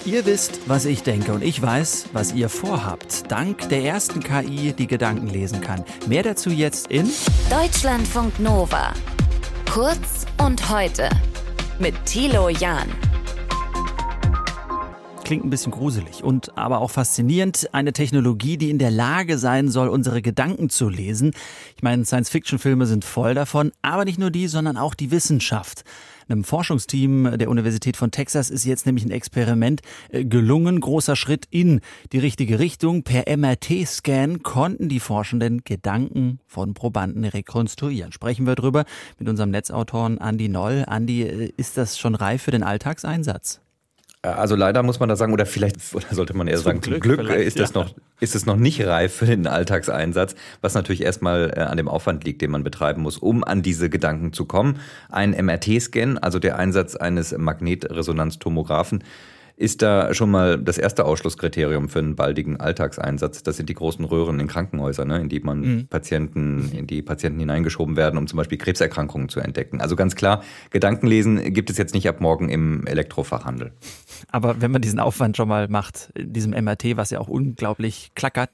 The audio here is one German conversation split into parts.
Ihr wisst, was ich denke und ich weiß, was ihr vorhabt. Dank der ersten KI, die Gedanken lesen kann. Mehr dazu jetzt in Deutschlandfunk Nova. Kurz und heute mit Thilo Jahn. Klingt ein bisschen gruselig und aber auch faszinierend. Eine Technologie, die in der Lage sein soll, unsere Gedanken zu lesen. Ich meine, Science-Fiction-Filme sind voll davon, aber nicht nur die, sondern auch die Wissenschaft. Einem Forschungsteam der Universität von Texas ist jetzt nämlich ein Experiment gelungen. Großer Schritt in die richtige Richtung. Per MRT-Scan konnten die Forschenden Gedanken von Probanden rekonstruieren. Sprechen wir drüber mit unserem Netzautoren Andi Noll. Andi, ist das schon reif für den Alltagseinsatz? Also leider muss man da sagen, oder sollte man eher sagen, zum Glück ist es noch nicht reif für den Alltagseinsatz, was natürlich erstmal an dem Aufwand liegt, den man betreiben muss, um an diese Gedanken zu kommen. Ein MRT-Scan, also der Einsatz eines Magnetresonanztomographen, ist da schon mal das erste Ausschlusskriterium für einen baldigen Alltagseinsatz. Das sind die großen Röhren in Krankenhäusern, in die Patienten hineingeschoben werden, um zum Beispiel Krebserkrankungen zu entdecken. Also ganz klar, Gedankenlesen gibt es jetzt nicht ab morgen im Elektrofachhandel. Aber wenn man diesen Aufwand schon mal macht, diesem MRT, was ja auch unglaublich klackert,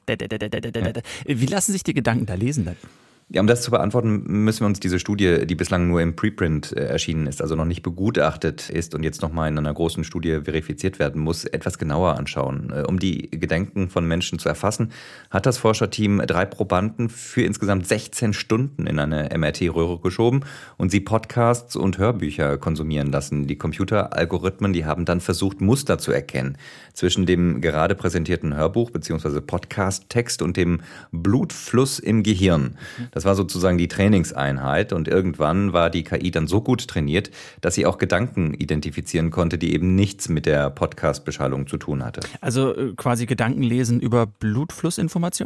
wie lassen sich die Gedanken da lesen dann? Ja, um das zu beantworten, müssen wir uns diese Studie, die bislang nur im Preprint erschienen ist, also noch nicht begutachtet ist und jetzt nochmal in einer großen Studie verifiziert werden muss, etwas genauer anschauen. Um die Gedanken von Menschen zu erfassen, hat das Forscherteam 3 Probanden für insgesamt 16 Stunden in eine MRT-Röhre geschoben und sie Podcasts und Hörbücher konsumieren lassen. Die Computeralgorithmen, die haben dann versucht, Muster zu erkennen zwischen dem gerade präsentierten Hörbuch bzw. Podcast-Text und dem Blutfluss im Gehirn. Das war sozusagen die Trainingseinheit und irgendwann war die KI dann so gut trainiert, dass sie auch Gedanken identifizieren konnte, die eben nichts mit der Podcast-Beschallung zu tun hatte. Also quasi Gedanken lesen über Blutflussinformation?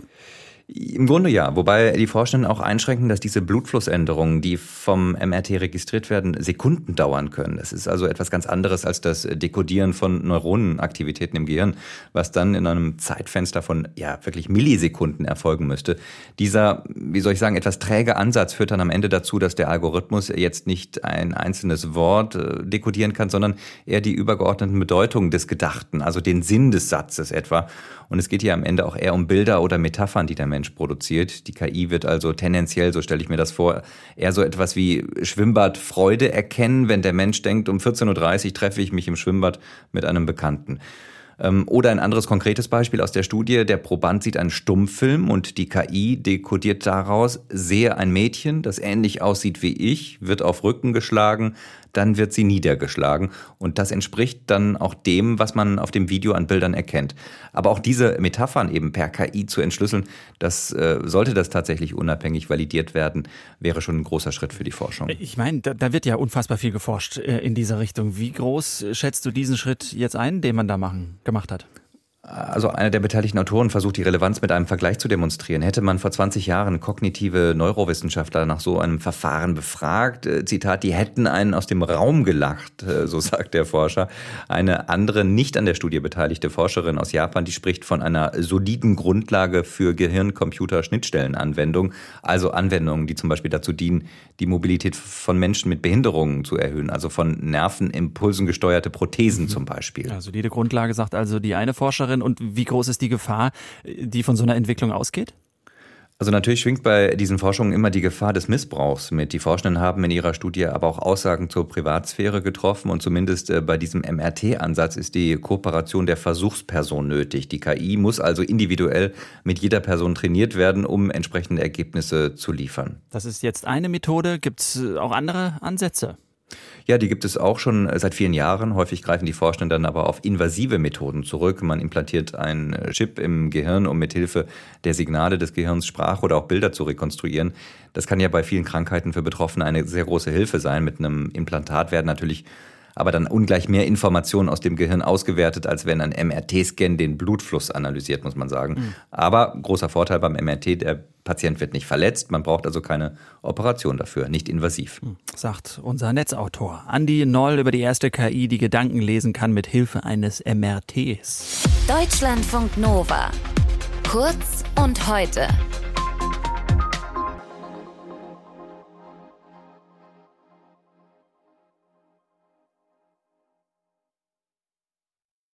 Im Grunde ja, wobei die Forschenden auch einschränken, dass diese Blutflussänderungen, die vom MRT registriert werden, Sekunden dauern können. Das ist also etwas ganz anderes als das Dekodieren von Neuronenaktivitäten im Gehirn, was dann in einem Zeitfenster von wirklich Millisekunden erfolgen müsste. Dieser, etwas träge Ansatz führt dann am Ende dazu, dass der Algorithmus jetzt nicht ein einzelnes Wort dekodieren kann, sondern eher die übergeordneten Bedeutungen des Gedachten, also den Sinn des Satzes etwa. Und es geht hier am Ende auch eher um Bilder oder Metaphern, die der Mensch produziert. Die KI wird also tendenziell, so stelle ich mir das vor, eher so etwas wie Schwimmbadfreude erkennen, wenn der Mensch denkt, um 14.30 Uhr treffe ich mich im Schwimmbad mit einem Bekannten. Oder ein anderes konkretes Beispiel aus der Studie, der Proband sieht einen Stummfilm und die KI dekodiert daraus, sehe ein Mädchen, das ähnlich aussieht wie ich, wird auf Rücken geschlagen, dann wird sie niedergeschlagen und das entspricht dann auch dem, was man auf dem Video an Bildern erkennt. Aber auch diese Metaphern eben per KI zu entschlüsseln, sollte das tatsächlich unabhängig validiert werden, wäre schon ein großer Schritt für die Forschung. Ich meine, da wird ja unfassbar viel geforscht in dieser Richtung. Wie groß schätzt du diesen Schritt jetzt ein, den man da gemacht hat? Also einer der beteiligten Autoren versucht, die Relevanz mit einem Vergleich zu demonstrieren. Hätte man vor 20 Jahren kognitive Neurowissenschaftler nach so einem Verfahren befragt, Zitat, die hätten einen aus dem Raum gelacht, so sagt der Forscher. Eine andere, nicht an der Studie beteiligte Forscherin aus Japan, die spricht von einer soliden Grundlage für Gehirn-Computer-Schnittstellenanwendung, also Anwendungen, die zum Beispiel dazu dienen, die Mobilität von Menschen mit Behinderungen zu erhöhen, also von Nervenimpulsen gesteuerte Prothesen zum Beispiel. Ja, solide Grundlage, sagt also die eine Forscherin. Und wie groß ist die Gefahr, die von so einer Entwicklung ausgeht? Also natürlich schwingt bei diesen Forschungen immer die Gefahr des Missbrauchs mit. Die Forschenden haben in ihrer Studie aber auch Aussagen zur Privatsphäre getroffen und zumindest bei diesem MRT-Ansatz ist die Kooperation der Versuchsperson nötig. Die KI muss also individuell mit jeder Person trainiert werden, um entsprechende Ergebnisse zu liefern. Das ist jetzt eine Methode. Gibt es auch andere Ansätze? Ja, die gibt es auch schon seit vielen Jahren. Häufig greifen die Forschenden dann aber auf invasive Methoden zurück. Man implantiert einen Chip im Gehirn, um mithilfe der Signale des Gehirns Sprache oder auch Bilder zu rekonstruieren. Das kann ja bei vielen Krankheiten für Betroffene eine sehr große Hilfe sein. Mit einem Implantat werden natürlich aber dann ungleich mehr Informationen aus dem Gehirn ausgewertet, als wenn ein MRT-Scan den Blutfluss analysiert, muss man sagen. Aber großer Vorteil beim MRT, der Patient wird nicht verletzt, man braucht also keine Operation dafür, nicht invasiv. Sagt unser Netzautor Andi Noll über die erste KI, die Gedanken lesen kann mit Hilfe eines MRTs. Deutschlandfunk Nova. Kurz und heute.